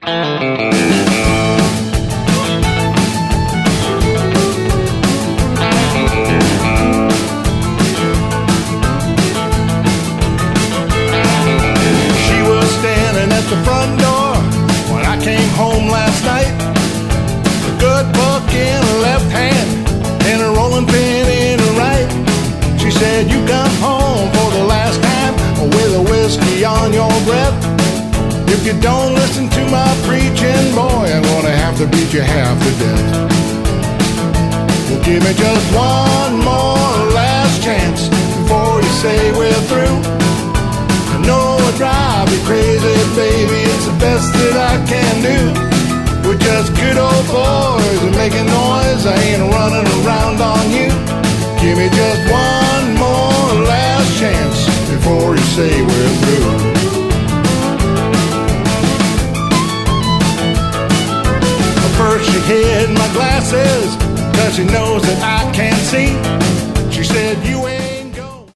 The front door when I came home last night. A good book in her left hand and a rolling pin in her right. She said, you come home for the last time with a whiskey on your breath. If you don't listen to my preaching, boy, I'm gonna have to beat you half to death. Well, give me just one more last chance before you say we're through. I know it drives you crazy, baby, it's the best that I can do. We're just good old boys and making noise, I ain't running around on you. Give me just one more last chance before you say we're through. First she hid my glasses, cause she knows that I can't see.